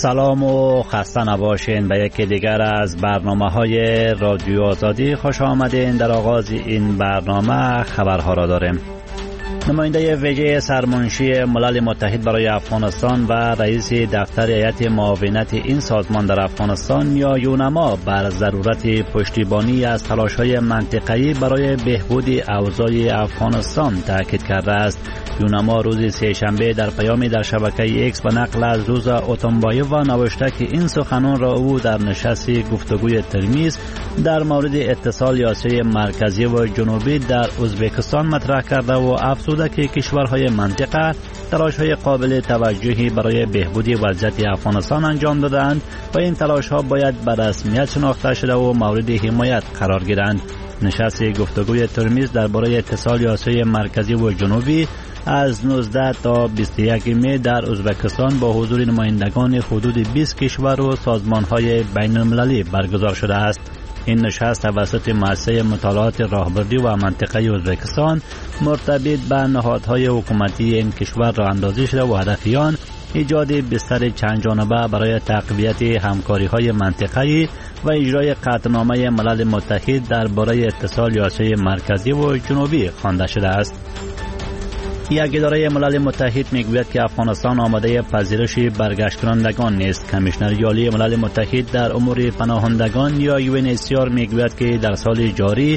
سلام و خسته نباشین به یکی دیگر از برنامه‌های رادیو آزادی. خوش آمدین. در آغاز این برنامه خبرها را داریم. نماینده ویژه سرمنشی ملل متحد برای افغانستان و رئیس دفتر هیئت معاونت این سازمان در افغانستان یا یونما بر ضرورت پشتیبانی از تلاش‌های منطقه‌ای برای بهبود اوضاع افغانستان تاکید کرده است. یونما روز سه‌شنبه در پیامی در شبکه ایکس به نقل از روز اتنبایو نوشته که این سخنان را او در نشست گفتگوی ترمیز در مورد اتصال آسیای مرکزی و جنوبی در ازبکستان مطرح کرده و افزوده که کشورهای منطقه تلاش‌های قابل توجهی برای بهبود وضعیت افغانستان انجام دادند و این تلاش‌ها باید به رسمیت شناخته شده و مورد حمایت قرار گیرند. نشست گفتگوی ترمیز درباره اتصال آسیای مرکزی و جنوبی از 19 تا 21 می در ازبکستان با حضور نمایندگان حدود 20 کشور و سازمان‌های بین‌المللی برگزار شده است. این نشست توسط مؤسسه مطالعات راهبردی و منطقه ازبکستان مرتبط به نهادهای حکومتی این کشور را اندازی شده و هدف آن ایجاد بستر چند جانبه برای تقویت همکاری‌های منطقه‌ای و اجرای قطعنامه ملل متحد درباره اتصال آسیای مرکزی و جنوبی خوانده شده است. یک اداره ملل متحد میگوید که افغانستان آماده پذیرش برگشت کنندگان نیست. کمیشنر یالی ملل متحد در امور پناهندگان یا UNHCR میگوید که در سال جاری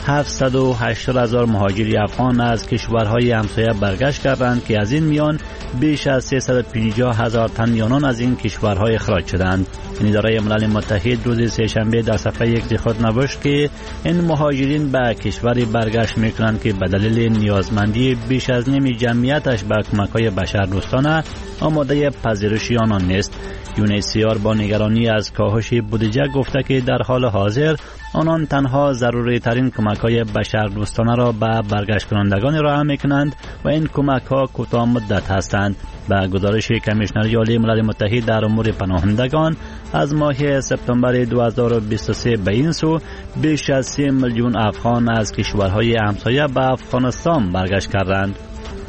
780,000 مهاجر افغان از کشورهای همسایه برگشت کردند که از این میان بیش از 350,000 تن یونان از این کشورهای اخراج شدند. این اداره ملل متحد روز سه‌شنبه در صفحه یک خود نوشت که این مهاجرین به کشوری برگشت میکنند که به دلیل نیازمندی بیش از نیم جمعیتش به کمک‌های بشردوستانه آماده پذیرش آنان نیست. UNHCR با نگرانی از کاهش بودجه گفته که در حال حاضر آنان تنها ضروری ترین کمک‌های بشردوستانه را به برگشت کنندگان ارائه می‌کنند و این کمک‌ها کوتاه مدت هستند. به گزارش کمیشنر یالی ملل متحد در امور پناهندگان از ماه سپتامبر 2023 به این سو بیش از 3 میلیون افغان از کشورهای همسایه به افغانستان برگشت کردند.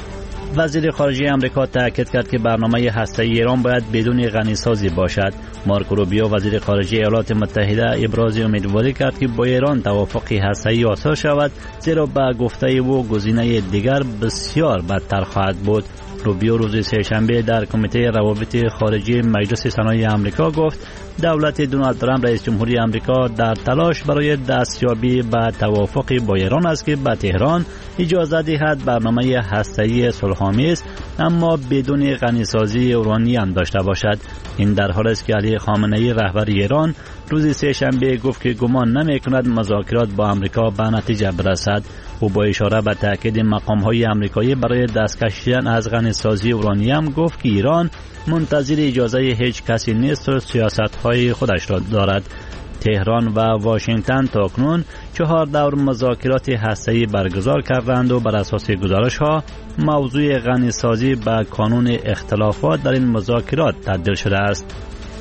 وزیر خارجه آمریکا تاکید کرد که برنامه هسته‌ای ایران باید بدون غنیسازی باشد. مارکو روبیو وزیر خارجه ایالات متحده ابراز امیدواری کرد که با ایران توافق هسته‌ای حاصل شود، زیرا به گفته او گزینه دیگر بسیار بدتر خواهد بود. روبیو روز سه‌شنبه در کمیته روابط خارجی مجلس سنای آمریکا گفت دولت دونالد ترامپ رئیس جمهوری آمریکا در تلاش برای دستیابی به توافق با ایران است که به تهران اجازه دهد برنامه هسته‌ای صلح‌آمیز اما بدون غنیسازی اورانیم داشته باشد. این در حالی است که علی خامنه‌ای رهبر ایران روز سه‌شنبه گفت که گمان نمی‌کند مذاکرات با آمریکا به نتیجه برسد. او با اشاره به تاکید مقام‌های آمریکایی برای دستکش شدن از غنیسازی اورانیم گفت که ایران منتظر اجازه هیچ کسی نیست و سیاست‌های خودش را دارد. تهران و واشنگتن تاکنون 4 دور مذاکرات هسته‌ای برگزار کردند و بر اساس گزارش‌ها موضوع غنیسازی به کانون اختلافات در این مذاکرات تبدیل شده است.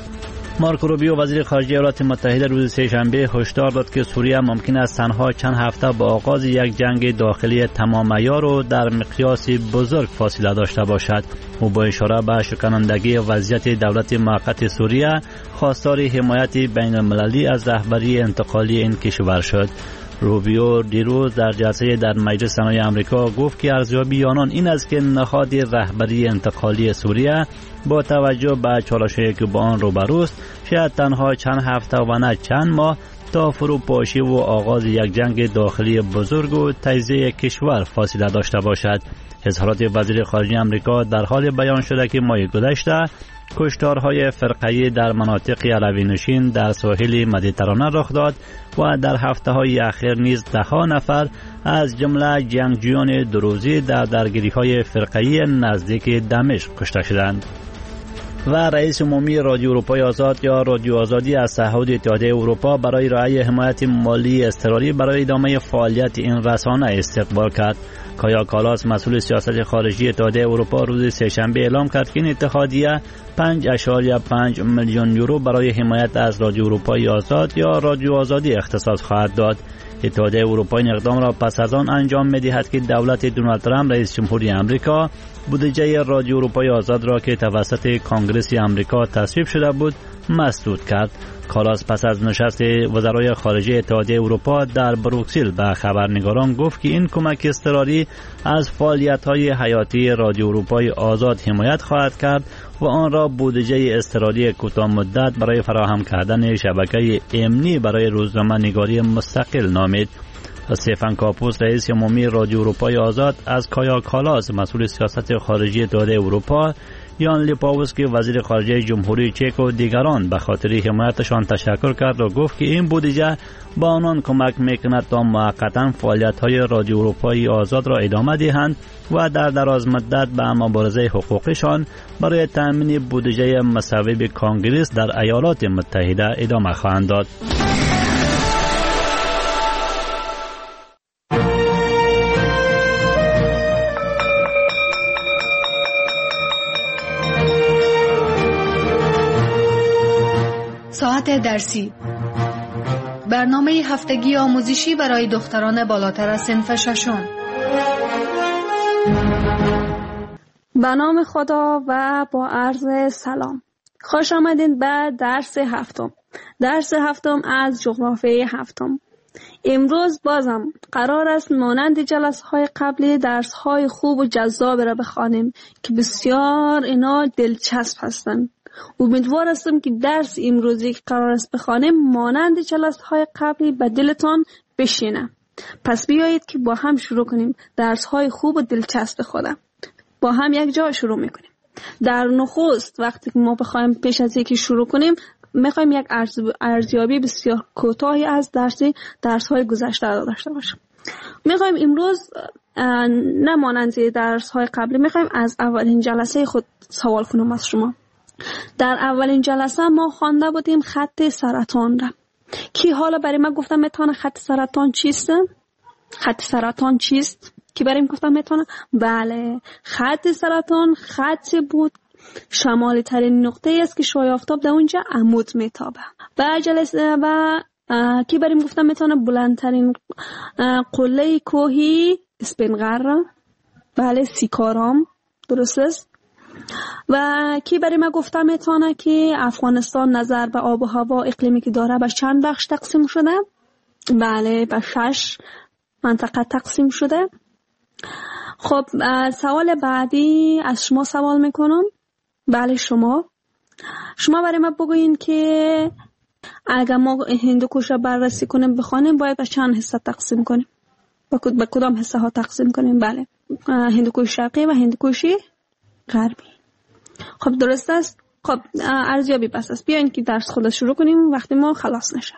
مارکو روبیو وزیر خارجه ایالات متحده روز سه‌شنبه هشدار داد که سوریه ممکن است تنها چند هفته با آغاز یک جنگ داخلی تمام عیار و در مقیاس بزرگ فاصله داشته باشد. او با اشاره به شکنندگی وضعیت دولت موقت سوریه خواستار حمایت بین المللی از رهبری انتقالی این کشور شد. روبیو دیروز در جلسه در مجلس سنای آمریکا گفت که ارزیابی آنان این است که نهاد رهبری انتقالی سوریه با توجه به چالش‌هایی که با آن روبروست شاید تنها چند هفته و نه چند ماه تا فروپاشی و آغاز یک جنگ داخلی بزرگ و تجزیه کشور فاصله داشته باشد. اظهارات وزیر خارجه آمریکا در حال بیان شده که ماه گذشته کشتارهای فرقه‌ای در مناطق علوی نشین در ساحل مدیترانه رخ داد و در هفته‌های اخیر نیز 10 نفر از جمله جنگجویان دروزی در درگیری‌های فرقه‌ای نزدیک دمشق کشته شدند. و رئیس عمومی رادیو اروپای آزاد یا رادیو آزادی از تعهد اتحادیه اروپا برای ارائه حمایت مالی اضطراری برای ادامه فعالیت این رسانه استقبال کرد. کایا کالاس مسئول سیاست خارجی اتحادیه اروپا روز سه‌شنبه اعلام کرد که این اتحادیه 5.5 میلیون یورو برای حمایت از رادیو اروپای آزاد یا رادیو آزادی اختصاص خواهد داد. اتحادیه اروپا این اقدام را پس از آن انجام می‌دهد که دولت دونالد ترامپ رئیس جمهوری آمریکا بودجه رادیو اروپای آزاد را که توسط کنگره آمریکا تصویب شده بود مسدود کرد. کالاس پس از نشست وزرای خارجه اتحادیه اروپا در بروکسل به خبرنگاران گفت که این کمک اضطراری از فعالیت‌های حیاتی رادیو اروپای آزاد حمایت خواهد کرد و آن را بودجه اضطراری کوتاه مدت برای فراهم کردن شبکه امنی برای روزنامه‌نگاری مستقل نامید. استفان کاپوس رئیس عمومی رادیو اروپای آزاد از کایا کالاس مسئول سیاست خارجی اتحادیه اروپا، یان لیپاوسکی وزیر خارجه جمهوری چک و دیگران به خاطر حمایتشان تشکر کرد و گفت که این بودجه با آنان کمک میکند تا موقتا فعالیت‌های رادیو اروپای آزاد را ادامه دهند و در دراز مدت به مبارزه حقوقشان برای تامین بودجه مساوی به کنگره در ایالات متحده ادامه خواهند داد. ساعت درسی، برنامه هفتگی آموزشی برای دختران بالاتر از صنف ششم. به نام خدا و با عرض سلام. خوش آمدین به درس هفتم. درس هفتم از جغرافیای هفتم. امروز بازم قرار است مانند جلسه‌های قبلی درس‌های خوب و جذاب را بخوانیم که بسیار اینا دلچسب هستند. امیدوار هستم که درس امروزی که قرار است بخوانیم مانند جلسه‌های قبلی به دلتان بشینه. پس بیایید که با هم شروع کنیم درس‌های خوب و دلچسب خودم. با هم یک جا شروع میکنیم. در نخست وقتی که ما بخوایم پیش از اینکه شروع کنیم میخوایم یک ارزیابی بسیار کوتاهی از درس‌های گذشته داشته باشیم. میخوایم امروز نه مانند درس‌های قبلی، میخوایم از اولین جلسه خود سوال کنم از شما. در اولین جلسه ما خوانده بودیم خط سرطان را. کی حالا برای ما گفتم میتونه خط سرطان چیست؟ خط سرطان چیست؟ کی برای ما گفتم میتونه؟ بله، خط سرطان خطی بود شمالی ترین نقطه است که شعاع آفتاب در اونجا عمود میتابه. و جلسه و کی برای ما گفتم میتونه بلندترین قله کوهی اسپنغر را. بله، سیکارام، درست است. و کی برای ما گفتم میتونه که افغانستان نظر به آب و هوا اقلیمی که داره به چند بخش تقسیم شده؟ بله، به 6 منطقه تقسیم شده. خب سوال بعدی از شما سوال میکنم. بله، شما برای ما بگوین که اگر ما هندوکش را بررسی کنیم بخوانیم باید به چند حصه تقسیم کنیم؟ به کدام حصه ها تقسیم کنیم؟ بله، هندوکش شرقی و هندوکش غربی. خب درست است. خب ارزیابی بس است. بیاین که درس خود شروع کنیم وقتی ما خلاص نشه.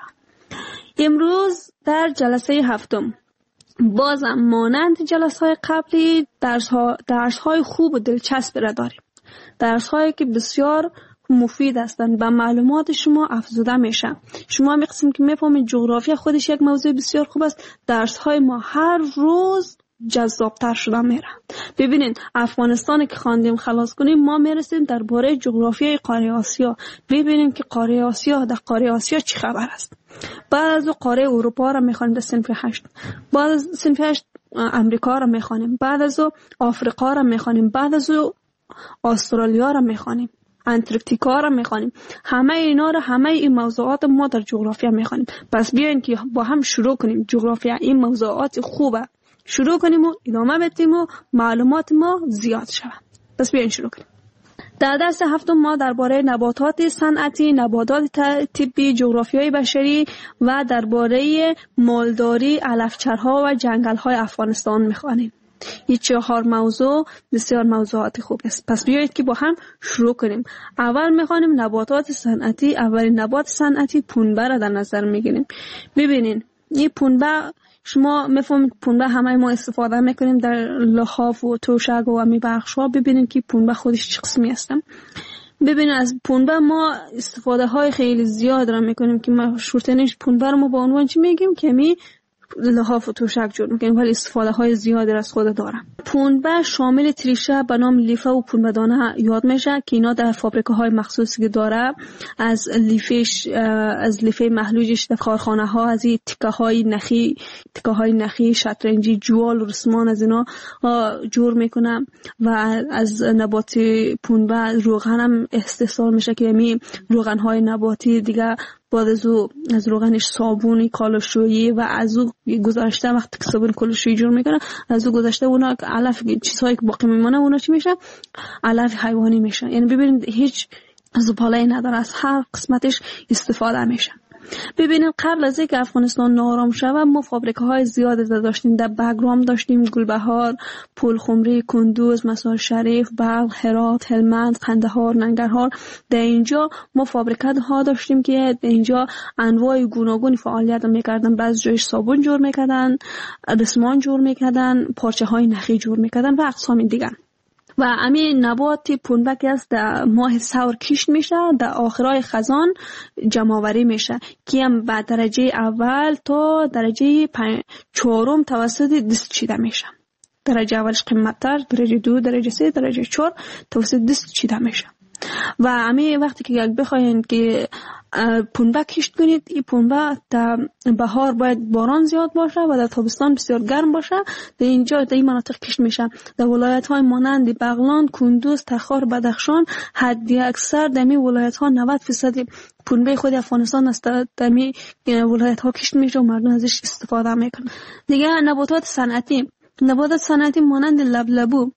امروز در جلسه هفتم بازم مانند جلسه های قبلی درس های خوب و دلچسب را داریم. درس هایی که بسیار مفید هستند، به معلومات شما افزوده میشه. شما می‌قسم که میفهمید جغرافیا خودش یک موضوع بسیار خوب است. درس های ما هر روز جذابتر شده میره. ببینین افغانستان که خواندیم خلاص کنیم ما میرسیم درباره جغرافیای قاره آسیا. ببینیم که قاره آسیا، در قاره آسیا چی خبر است. بعد از قاره اروپا را میخوانیم در صنف 8. بعد از صنف 8 امریکا را میخوانیم. بعد از آفریقا را میخوانیم. بعد از استرالیا را میخوانیم. انتارکتیکا را میخوانیم. همه اینا را، همه این موضوعات ما در جغرافیا میخوانیم. پس بیاین که با هم شروع کنیم. جغرافیا این موضوعات خوبه. شروع کنیم و ادامه بدیم و معلومات ما زیاد شود. پس بیاین شروع کنیم. در درس هفتم ما درباره نباتات صنعتی، نباتات طبی، جغرافیای بشری و درباره مالداری، علفچرها و جنگل‌های افغانستان می‌خوانیم. این 4 موضوع بسیار موضوعات خوب است. پس بیایید که با هم شروع کنیم. اول می‌خوانیم نباتات صنعتی. اولین نبات صنعتی پنبه را در نظر می‌گیریم. ببینین این پنبه، شما میفهمید پنبه همه ما استفاده میکنیم در لحاف و توشک و امی بخش‌ها. ببینیم که پنبه خودش چه قسمی هستم. ببینید از پنبه ما استفاده های خیلی زیاد را میکنیم که مشهورترینش پنبه رو ما با عنوان چی میگیم؟ که می لحاف و توشک جور میکنیم ولی استفاده های زیادی از خود داره. پنبه شامل تریشه به نام لیفه و پنبه دانه یاد میشه که اینا در فابریکه های مخصوصی که داره از لیفه محلوجش در کارخانه ها از این تکه های نخی شطرنجی جوال و رسمان از اینا جور میکنه و از نبات پنبه روغن هم استحصال میشه که یعنی روغن های نباتی دیگه بعد از روغنش صابونی کالاشویی و از او گذاشته وقتی که صابون کالاشویی جور میکنه از او گذاشته اونا علف چیزهایی که باقی میمونه اونا چی میشه؟ علف حیوانی میشه. یعنی ببینید هیچ زباله‌ای نداره، از هر قسمتش استفاده میشه. ببینید قبل از اینکه افغانستان ناآرام شود ما فابریکه های زیادی داشتیم. در بگرام داشتیم، گلبهار، پلخمری، کندوز، مزار شریف، بلخ، هرات، هلمند، قندهار، ننگرهار. در اینجا ما فابریکه ها داشتیم که در اینجا انواع گوناگون فعالیت میکردن. بعضی جایش صابون جور میکردن، رسمان جور میکردن، پارچه های نخی جور میکردن و اقسام دیگر. و همین نبات پنبه که است در ماه ثور کشت میشه، در آخرای خزان جمع آوری میشه که هم به درجه اول تا درجه 4 توسط دست چیده میشه. درجه اولش قیمت‌تر، درجه 2، درجه 3، درجه 4 توسط دست چیده میشه. و همین وقتی که یک بخواین که پنبه کشت کنید، این پنبه در بهار باید باران زیاد باشه و در تابستان بسیار گرم باشه. در اینجا در این مناطق کشت میشه. در ولایت های مانند بغلان، کندوز، تخار، بدخشان حدی اکثر در این ولایت ها 90% پنبه خود افغانستان است در این ولایت ها کشت میشه و مردم ازش استفاده میکنن. دیگه نباتات صنعتی مانند لبلبو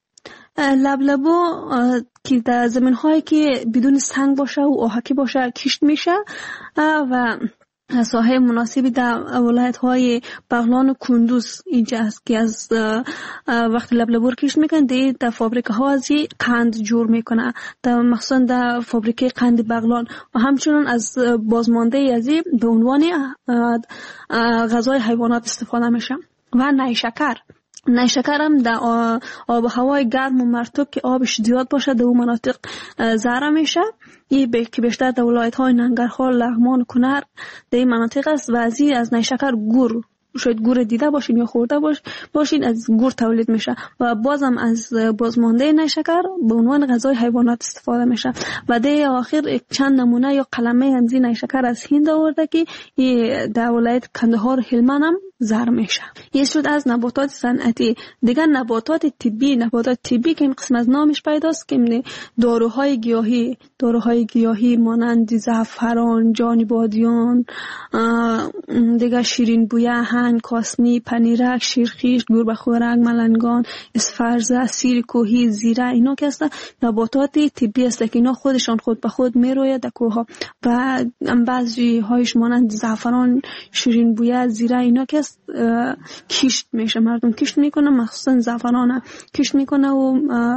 که در زمین هایی که بدون سنگ باشه و آهکی باشه کشت میشه و ساحه مناسبی در ولایت های بغلان و کندوز اینجا است که از وقتی لبلبو کشت میکنن در فابریکه ها از قند جور میکنه، در مخصوصا در فابریکه قند بغلان و همچنین از بازمانده از به عنوان غذای حیوانات استفاده میشه. و نیشکر هم در آب و هوای گرم و مرطوب که آبش زیاد باشه در اون مناطق زرع میشه. این که بیشتر در ولایت های ننگرهار، لغمان و کنر در این مناطق است. و از نیشکر شاید گور دیده باشین یا خورده باشین از گور تولید میشه و بازم از بازمانده نیشکر به عنوان غذای حیوانات استفاده میشه. و در آخر چند نمونه یا قلمه از نیشکر از هند آورده که در ولایت کندهار و هلمند هم زرع میشه. این شد از نباتات صنعتی. دیگر نباتات طبی که این قسم از نامش پیداست که داروهای گیاهی مانند زعفران، جان بادیان، دیگر شیرین بویه، هن، کاسنی، پنیرک، شیرخیش، گوربخورک، ملنگان، اسفرزه، سیر کوهی، زیره، اینا که هستن نباتات طبی است که اینا خودشان خود به خود میروید در کوه و بعضی هایش مانند زعفران، شیرین بویه، زیره، اینا که کشت میشه. مردم کشت میکنه، مخصوصا زعفران کشت میکنه و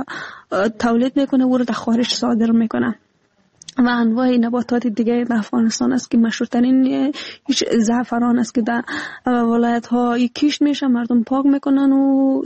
تولید میکنه و رو در خارج صادر میکنه. و انواع نباتات دیگه در افغانستان است که مشهورترین زعفران است که در ولایت ها کشت میشه، مردم پاک میکنن و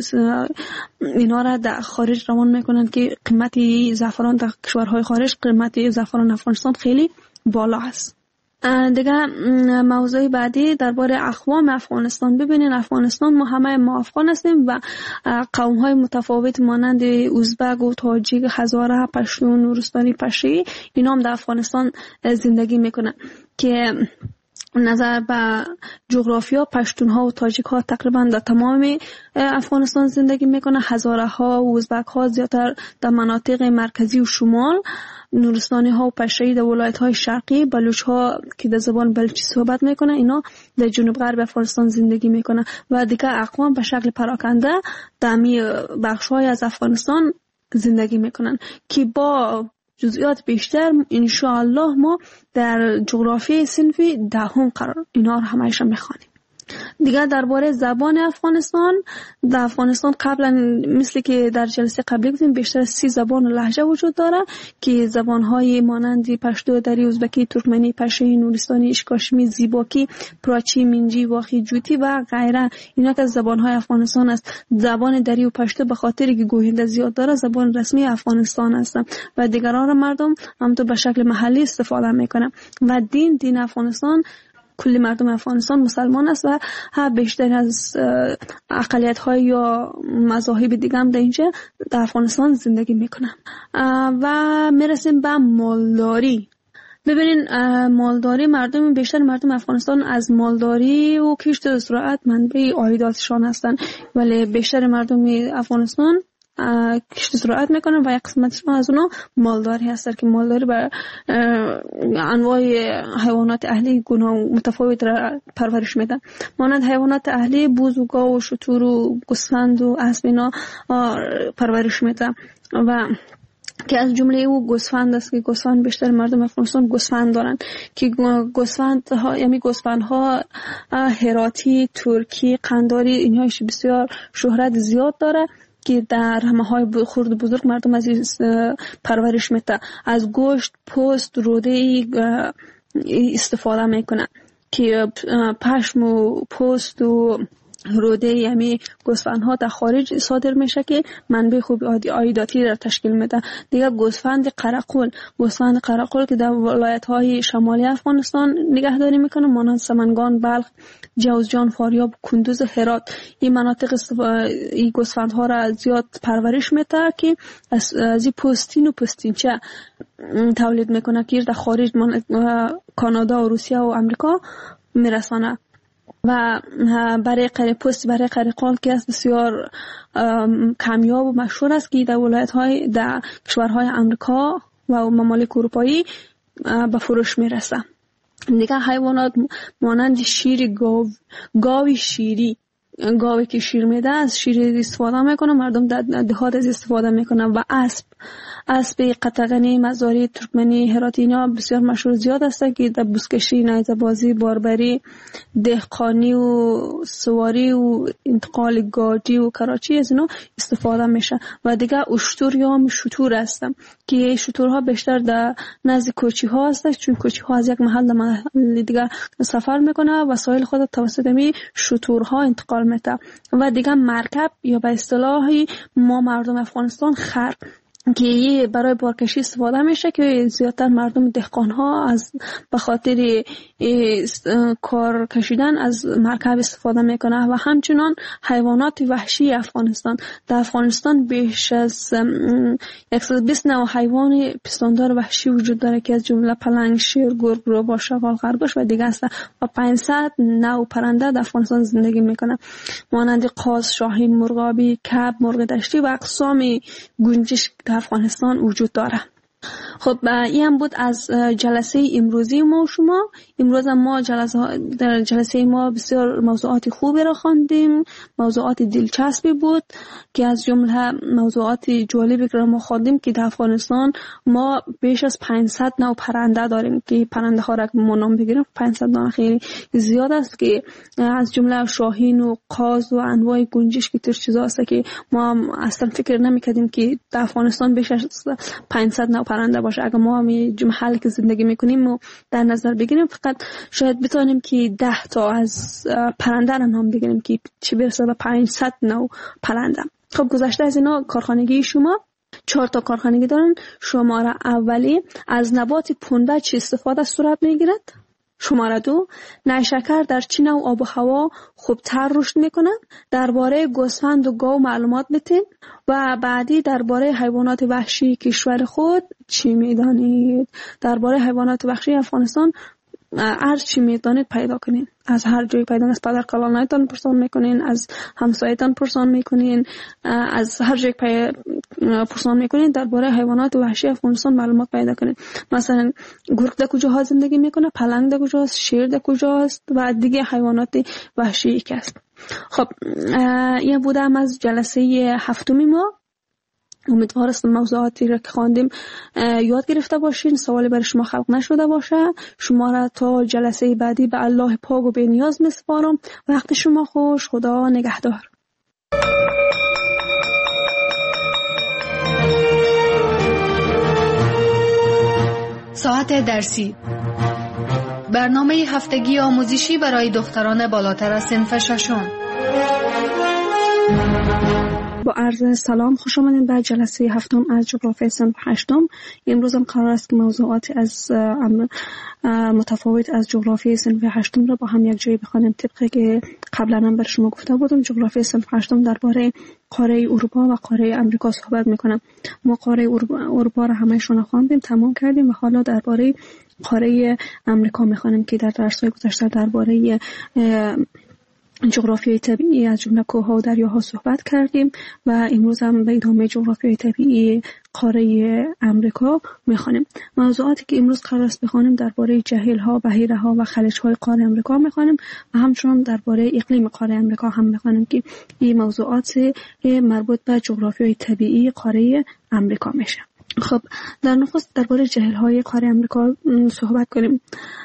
اینا را در خارج روان میکنن که قیمت زعفران در کشورهای خارج، قیمت زعفران افغانستان خیلی بالا است. دیگه موضوع بعدی درباره اقوام افغانستان. ببینین افغانستان ما افغان هستیم و قوم های متفاوت مانند ازبک و تاجیک، هزاره، پشتون، نورستانی، پشی اینا هم در افغانستان زندگی میکنن که نظر به جغرافیا پشتون ها و تاجیک ها تقریبا در تمام افغانستان زندگی میکنه. هزاره ها و ازبک ها زیادتر در مناطق مرکزی و شمال، نورستانی ها و پشه‌ای در ولایت های شرقی، بلوچ ها که در زبان بلوچی صحبت میکنه اینا در جنوب غرب افغانستان زندگی میکنه و دیگر اقوام به شکل پراکنده در بخش های از افغانستان زندگی میکنن که با جزئیات بیشتر انشاءالله ما در جغرافی صنفی 10 قرار اینا رو همایش میخوانیم. دیگه درباره زبان افغانستان، در افغانستان قبلا مثل که در جلسه قبلی گفتیم بیشتر 30 زبان و لهجه وجود داره که زبانهای مانند پشتو، دری، ازبکی، ترکمنی، پشتویی، نورستانی، اشکاشمی، زیباکی، پراچی، منجی، واخی، جوتی و غیره اینا که زبانهای افغانستان است. زبان دری و پشتو به خاطر که گوینده زیاد داره زبان رسمی افغانستان است و دیگران را مردم همونطور به شکل محلی استفاده میکنن. و دین افغانستان کل مردم افغانستان مسلمان است و بیشتر از اقلیت‌های یا مذاهب دیگه هم در اینجا در افغانستان زندگی میکنن. و میرسیم به مالداری. ببینین مالداری، بیشتر مردم افغانستان از مالداری و کشت زراعت منبع عایداتشان هستند، ولی بیشتر مردم افغانستان کشت زراعت میکنن و یک قسمتشون از اونا مالداری هستن که مالداری بر انواع حیوانات اهلی گونه متفاوت را پرورش میدن. مانند حیوانات اهلی بوز و گاو و شتر و گوسفند و اسب اینا پرورش میدن و که از جمله او گوسفند است که گوسفند بیشتر مردم افغانستان گوسفند دارن که گوسفند ها یعنی گوسفند ها هراتی، ترکی، قنداری اینهاش بسیار شهرت زیاد داره که در همه‌های خرد بزرگ مردم از پرورش میده. از گوشت، پوست، روده استفاده میکنن که پشم و پوست و روده یعنی گوسفندها در خارج صادر میشه که منبع خوب عایداتی را تشکیل میده. دیگه گوسفند قرقل که در ولایت‌های شمالی افغانستان نگهداری میکنه، مانند سمنگان، بلخ، جوزجان، فاریاب، کندوز، هرات. این مناطق این گوسفندها را زیاد پرورش میده که از این پوستین و پوستینچه تولید میکنه که در خارج کانادا و روسیه و امریکا میرسانه. و برای قرقال که از بسیار کمیاب و مشهور است که در کشورهای امریکا و ممالک اروپایی به فروش میرسه. دیگه حیوانات مانند شیر گاوی شیری، گاوی که شیر میده از شیر استفاده میکنه، مردم در دهات از استفاده میکنن. و اسب قطغنی، مزاری، ترکمنی، هراتی اینا بسیار مشهور زیاد هستند که در بزکشی، نیزه‌بازی، باربری، دهقانی و سواری و انتقال گاجی و کراچی از اینا استفاده میشه. و دیگه اشتر یا شتور هستن که شتورها بیشتر در نزد کوچی ها هستند، چون کوچی ها از یک محل به محل دیگه سفر میکنه و وسایل خود توسط می شتورها انتقال میده. و دیگه مرکب یا به اصطلاحی ما مردم افغانستان خر که برای بارکشی استفاده میشه که زیادتر مردم دهقان ها از به خاطر کار کشیدن از مرکب استفاده میکنه. و همچنان حیوانات وحشی افغانستان، در افغانستان بیش از 120 نوع حیوان پستاندار وحشی وجود داره که از جمله پلنگ، شیر، گرگ، روباه، شغال، خرگوش و دیگه است. و 500 نوع پرنده در افغانستان زندگی میکنه مانند قاز، شاهین، مرغابی، کب، مرغ دشتی و اقسام گنجشک در افغانستان وجود داره. خب این هم بود از جلسه امروزی ما و شما. امروز ما در جلسه ما بسیار موضوعات خوبی را خواندیم، موضوعات دلچسبی بود که از جمله موضوعات جالبی که ما خواندیم که در افغانستان ما بیش از 500 نوع پرنده داریم که پرنده ها را که ما نام بگیریم 500 نوع خیلی زیاد است که از جمله شاهین و قاز و انواع گنجشک که چیزا است که ما اصلا فکر نمی‌کردیم که در افغانستان بیش از 500 نوع پرنده باشه. اگر ما همین محلی که زندگی میکنیم و در نظر بگیریم فقط شاید بتونیم که 10 تا از پرنده را نام بگیریم که چه برسه به 500 نوع پرنده. خب گذشته از اینا کارخانگی شما 4 تا کارخانگی دارن. شماره اولی از نبات پنبه چه استفاده صورت میگیرد؟ شماره 2 نیشکر در چه نوع آب و هوا خوبتر رشد میکنه؟ درباره گوسفند و گاو معلومات بتین. و بعدی درباره حیوانات وحشی کشور خود چی میدانید؟ درباره حیوانات وحشی افغانستان هر چی میدانید پیدا کنین، از هر جایی پیدا کنید، از پدر کلانایتان پرسان میکنین، از همسایتان پرسان میکنین، از هر جایی پرسان میکنین درباره حیوانات وحشی افغانستان معلومات پیدا کنین. مثلا گرگ در کجاها زندگی میکنه، پلنگ در کجاست، شیر در کجاست و دیگه حیوانات وحشی که است. خب این بودم از جلسه 7 ما. امیدوار هستم موضوعاتی را که خواندیم یاد گرفته باشین، سوالی برای شما خلق نشده باشه. شما را تا جلسه بعدی به الله پاک و بی‌نیاز میسپارم. وقت شما خوش. خدا نگهدار. ساعت درسی، برنامه هفتگی آموزشی برای دختران بالاتر از صنف 6. با عرض سلام، خوش آمدید به جلسه هفتم از جغرافی صنف هشتم. امروز هم قرار است که موضوعات از متفاوت از جغرافی صنف هشتم را با هم یک جایی بخوانیم. طبقی که قبلا هم بر شما گفته بودم، جغرافی صنف هشتم درباره قاره اروپا و قاره آمریکا صحبت میکنم. ما قاره اروپا را همه‌شون خواندیم، تمام کردیم و حالا درباره قاره آمریکا میخوانیم که در درس‌های گذشته درباره جغرافیای طبیعی از جمله کوه‌ها و دریاها صحبت کردیم و امروز هم به ادامه جغرافیای طبیعی قاره آمریکا میخوانیم. موضوعاتی که امروز قرار است بخوانیم درباره جهیل‌ها، بحیره‌ها و خلیج‌های قاره آمریکا میخوانیم و همچنین درباره اقلیم قاره آمریکا هم میخوانیم که این موضوعات مربوط به جغرافیای طبیعی قاره آمریکا میشه. خب، در نخست درباره جهیل‌های قاره آمریکا صحبت کنیم.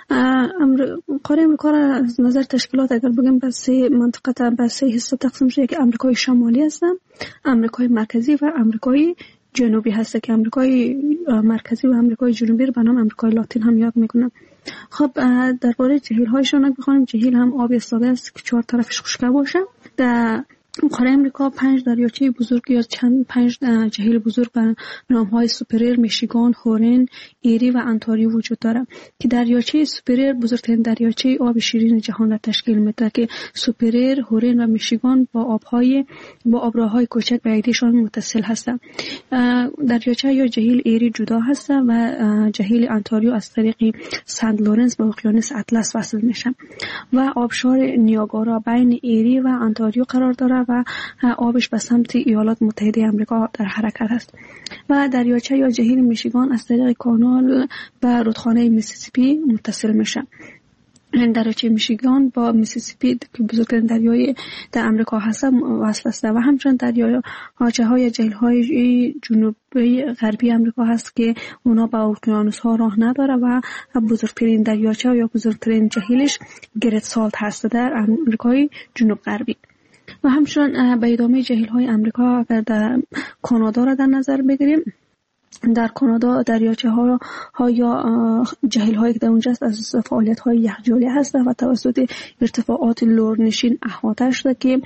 قاره آمریکا را از نظر تشکیلات اگر بگیم به سه منطقه، به سه حصه تقسیم شده که آمریکای شمالی هستن، آمریکای مرکزی و آمریکای جنوبی هست که آمریکای مرکزی و آمریکای جنوبی رو به نام آمریکای لاتین هم یاد میکنن. خب، درباره جهیل‌هایشون بخوانیم. جهیل هم آب ایستاده است که چهار طرفش خشک باشه. در قاره آمریکا 5 دریاچه بزرگ یا 5 جهیل بزرگ به نام‌های سوپریر، میشیگان، هورن، ایری و انتاریو وجود دارد که دریاچه سوپریر بزرگترین دریاچه آب شیرین جهان را تشکیل میده که سوپریر، هورن و میشیگان با آبراهای کوچک به یکدیشان متصل هستند. دریاچه یا جهیل ایری جدا هست و جهیل انتاریو از طریق سنت لورنس به اقیانوس اطلس وصل میشه و آبشار نیاگارا بین ایری و انتاریو قرار دارد و آبش به سمت ایالات متحده آمریکا در حرکت است. و دریاچه یا جهیل میشیگان از طریق کانال به رودخانه میسیسیپی متصل میشه. دریاچه میشیگان با میسیسیپی که بزرگترین دریای در آمریکا هست وصل است و همچنین دریاچه‌های جهیل‌های جنوبی غربی آمریکا هست که اونا با اقیانوس‌ها راه نداره و بزرگترین دریاچه یا بزرگترین جهیلش گرت سالت هست در آمریکای جنوب غربی. و همچنین به ادامه جهیل‌های آمریکا اگر در کانادا را در نظر بگیریم، در کانادا دریاچه‌ها یا جهیل‌هایی که در اونجا است از فعالیت‌های یخچالی هست و توسط ارتفاعات لورنشین احاطه شده که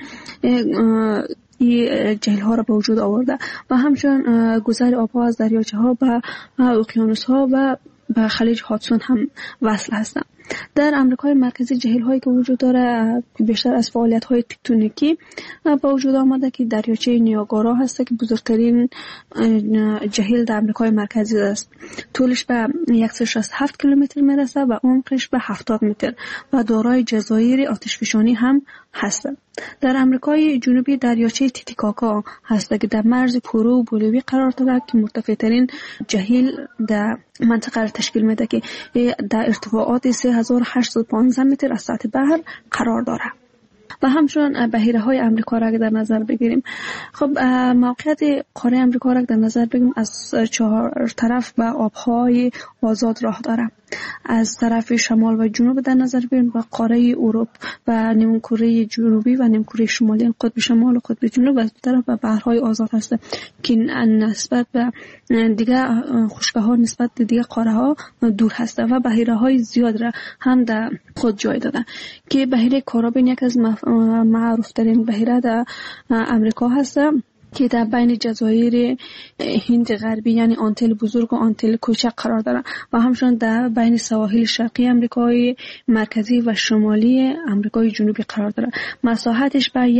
این جهیل‌ها را به وجود آورده و همچنین گذر آب‌ها از دریاچه‌ها به اقیانوس‌ها و به خلیج هاتسون هم وصل هستند. در آمریکای مرکزی جهیل‌هایی که وجود داره بیشتر از فعالیت‌های تکتونیکی با وجود آمده که دریاچه نیاگارا هست که بزرگترین جهیل در آمریکای مرکزی است. طولش به 167 کیلومتر میرسه و عمقش به 70 متر و دارای جزایر آتشفشانی هم هست. در آمریکای جنوبی دریاچه تیتیکاکا هست که در مرز پرو و بولیوی قرار دارد که مرتفع‌ترین جهیل در منطقه را تشکیل میده که در ارتفاعات 3815 متر از سطح بحر قرار دارد. و همچنین بحیره‌های آمریکا را در نظر بگیریم. خب، موقعیت قاره آمریکا را در نظر بگیریم از چهار طرف به آب‌های آزاد راه داره. از طرف شمال و جنوب در نظر بگیریم و قاره اروپا و نیمکره جنوبی و نیمکره شمالی، قطب شمال و قطب جنوب و از طرف به بحرهای آزاد هست که نسبت به دیگه خشک‌ها نسبت به دیگه قاره‌ها دور هست و بحیره‌های زیاد را هم در خود جای داده که بحیره کارابین یک از معروف‌ترین بحیره در آمریکا هست که در بین جزایر هند غربی یعنی آنتیل بزرگ و آنتیل کوچک قرار دارد و همچنین در بین سواحل شرقی آمریکای مرکزی و شمالی آمریکای جنوبی قرار دارد. مساحتش به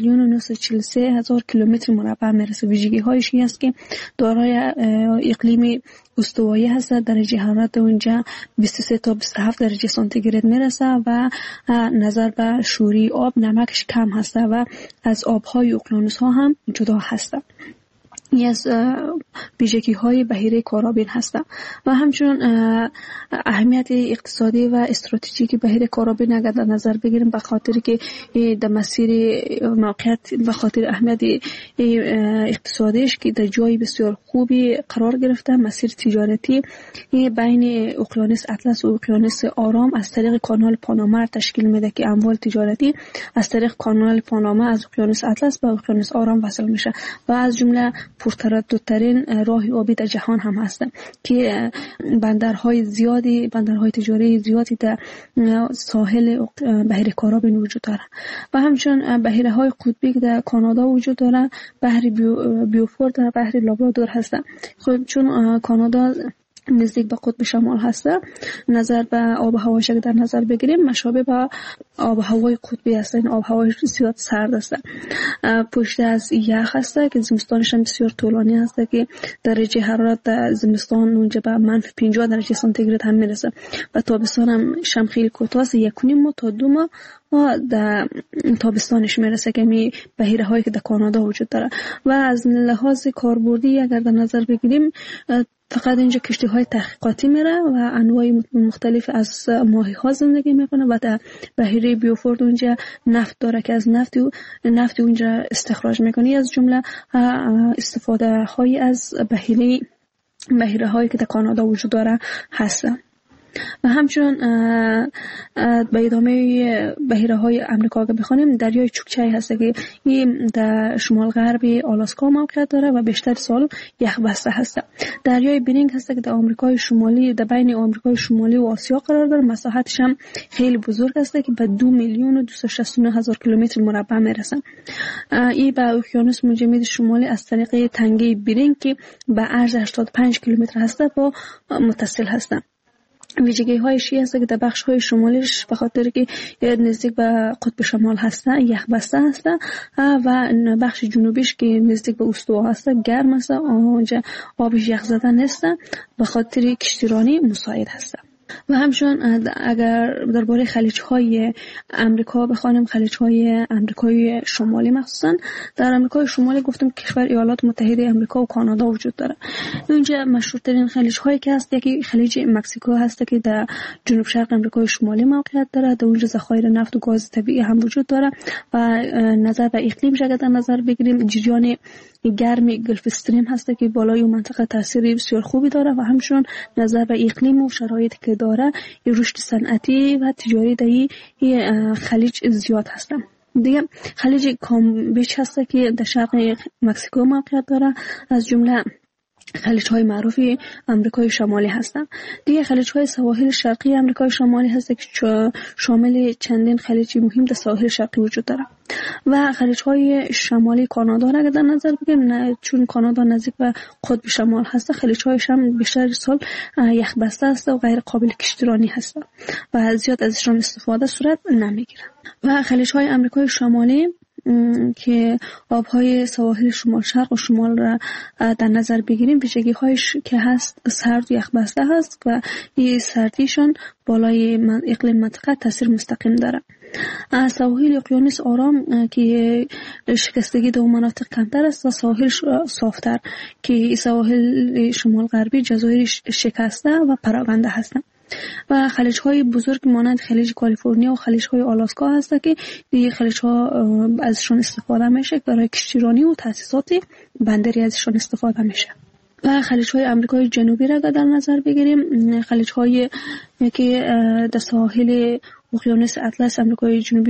1,943,000 کیلومتر مربع میرسه. ویژگی‌هایش این است که دارای اقلیم استوایی هست. درجه حرارت اونجا 23 تا 27 درجه سانتیگراد میرسه و نظر به شوری آب نمکش کم هست و از آب‌های اقیانوس‌ها هم جدا هست. این از ویژگی‌های بحیره کارابین هست و همچنین اهمیت اقتصادی و استراتژیکی بحیره کارابین اگر در نظر بگیریم به خاطر که در مسیر موقعیت به خاطر اهمیت اقتصادیش که در جای بسیار خوبی قرار گرفته، مسیر تجارتی بین اقیانوس اطلس و اقیانوس آرام از طریق کانال پاناما تشکیل میده که اموال تجارتی از طریق کانال پاناما از اقیانوس اطلس به اقیانوس آرام وصل میشه و از جمله پرترددترین بزرگترین راه آبی در جهان هم هست که بندرهای تجاری زیادی در ساحل بحر کارابین وجود داره و همچنین بحیره های قطبی که در کانادا وجود داره، بحر بیوفورد و بحر لابرادور هست. خب چون کانادا نزدیک به قطب شمال هست، نظر به آب و هوایش در نظر بگیریم مشابه به آب و هوای قطبی است. این آب و هوایش زیاد سرد است، پشت از یخ است که زمستانش هم بسیار طولانی است که درجه حرارت در زمستان اونجا به -50 درجه سانتیگراد هم میرسه و تابستان هم خیلی کوتاه است، 1.5 ماه تا 2 ماه در تابستانش میرسه که می بحیره هایی که در کانادا وجود داره. و از لحاظ کاربردی اگر در نظر بگیریم فقط اینجا کشتی های تحقیقاتی میره و انواع مختلف از ماهی ها زندگی میکنه و در بحیره بیوفورد اونجا نفت داره که از نفت اونجا استخراج میکنه. از جمله استفاده های از بحیره هایی که در کانادا وجود داره هست. و همچنین به ادامه بحیره های امریکا که بخونیم، دریای چوکچای هست که این در شمال غربی آلاسکا موقعیت داره و بیشتر سال یخبسته هست. دریای برینگ هست که در آمریکای شمالی، در بین آمریکای شمالی و آسیا قرار داره، مساحتش هم خیلی بزرگ است که به 2,269,000 کیلومتر مربع میرسه. این به اقیانوس مجمد شمالی از طریق تنگه برینگ که به عرض 85 کیلومتر هست با متصل هستند. ویژگی هایش هست که در بخش های شمالیش به خاطر که نزدیک به قطب شمال هست یخبسته هست و بخش جنوبیش که نزدیک به استوا هست گرم است، اونجا آبش یخ زده نیست، به خاطر کشتیرانی مساعد هست. و همچنین اگر درباره خلیج‌های امریکا بخوانیم، خلیج‌های آمریکای شمالی مخصوصا در آمریکای شمالی گفتم کشور ایالات متحده آمریکا و کانادا وجود داره. اونجا مشهورترین خلیج‌هایی که هست یکی خلیج مکزیکو هست که در جنوب شرق آمریکای شمالی موقعیت داره. در اونجا ذخایر نفت و گاز طبیعی هم وجود داره و نظر به اقلیم اگر در نظر بگیریم جریان گرمی گلف استریم هست که بالای اون منطقه تاثیر بسیار خوبی داره و همچنین نظر به اقلیم و شرایطی که داره رشد صنعتی و تجاری در این خلیج زیاد هست. دیگه خلیج کامبچ هست که در شرق مکزیکو موقعیت داره، از جمله خلیج‌های معروف آمریکای شمالی هستند. دیگه خلیج‌های سواحل شرقی آمریکای شمالی هست که شامل چندین خلیج مهم در ساحل شرقی وجود داره. و خلیج‌های شمالی کانادا را در نظر بگیریم، چون کانادا نزدیک به قطب شمال هست، خلیج‌هایش هم بیشتر سال یخبسته است و غیر قابل کشتیرانی هست و زیاد ازشون استفاده صورت نمیگیره. و خلیج‌های آمریکای شمالی که آبهای سواحل شمال شرق و شمال را در نظر بگیریم، ویژگی‌هایش که هست سرد و یخبسته هست و این سردیشان بالای اقلیم منطقه تاثیر مستقیم داره. سواحل اقیانوس آرام که شکستگی در مناطق کمتر است و سواحل صافتر که سواحل شمال غربی جزایر شکسته و پراکنده هستند. و خلیج‌های بزرگ مانند خلیج کالیفرنیا و خلیج‌های آلاسکا هست که دیگه خلیج‌ها ازشون استفاده میشه برای کشتیرانی و تأسیسات بندری ازشون استفاده میشه. و خلیج‌های آمریکای جنوبی را در نظر بگیریم، خلیج‌های که در ساحل اقیانوس اطلس آمریکای جنوبی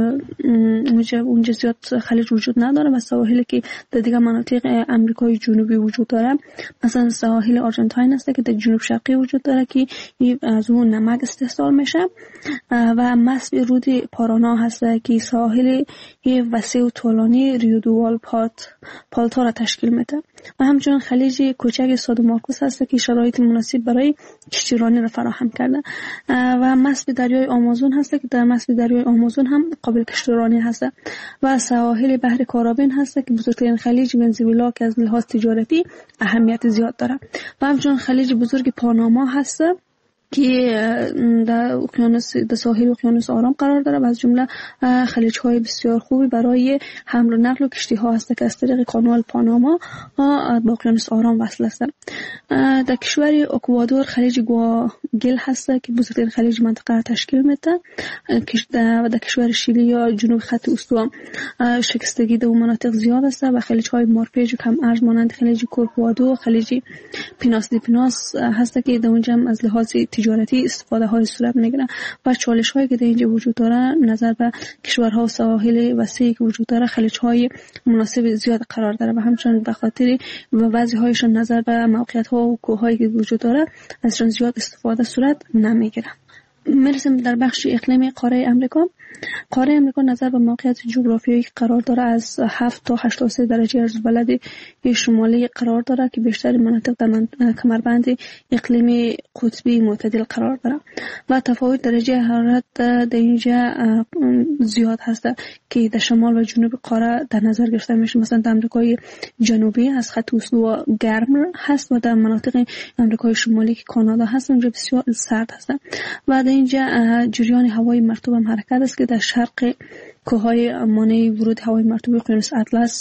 اونجا زیاد خلیج وجود نداره و سواحلی که در دیگر مناطق آمریکای جنوبی وجود داره، مثلا سواحل آرژانتین هست که در جنوب شرقی وجود داره که از اون نمک استحصال میشه و مسب رود پارانا هست که سواحل وسیع و طولانی ریودوال پالتا را تشکیل میده. و همچنین خلیج کوچک سادو مارکوس هست که شرایط مناسب برای کشتیرانی را فراهم کرده و مسب دریای آمازون هست که در مسب دریای آمازون هم قابل کشتیرانی هست. و سواحل بحر کارابین هست که بزرگترین خلیج ونزوئلا که از لحاظ تجارتی اهمیت زیاد داره. و همچنین خلیج بزرگ پاناما هست که در ساحل اقیانوس آرام قرار داره و از جمله خلیج‌های بسیار خوبی برای حمل و نقل و کشتی‌ها هست که از طریق کانال پاناما با اقیانوس آرام وصل هستند. در کشور اکوادور خلیج گواگل هست که بزرگترین خلیج منطقه را تشکیل میده. در کشور شیلی یا جنوب خط استوا شکستگی در مناطق زیاد است و خلیج‌های مارپیج و کم ارز مانند خلیج کورکوادو، خلیج پیناس دی پیناس هست که در اونجا از لحاظ تجارتی استفاده های صورت میگیره و چالش هایی که در اینجا وجود داره نظر به کشورها و سواحل وسیعی که وجود داره خلیج های مناسب زیاد قرار داره و همچنین به خاطر وضعیت هایشان نظر به موقعیت ها و کوه هایی که وجود داره ازشان زیاد استفاده صورت نمیگیره. میرسیم در بخش اقلیم قاره امریکا. قاره امریکا نظر به موقعیت جغرافیایی که قرار داره از 7 تا 83 درجه عرض‌البلد شمالی قرار داره که بیشتر مناطق در کمربند اقلیمی قطبی معتدل قرار داره و تفاوت درجه حرارت در اینجا زیاد هست که در شمال و جنوب قاره در نظر گرفته میشه. مثلا در امریکای جنوبی از خط استوا گرم هست و در مناطق امریکای شمالی که کانادا هست اونجا بسیار سرد هست و در اینجا جریان هوای مرطوب هم حرکت است که در شرق کوههای مانع ورود هوای مرطوب اقیانوس اطلس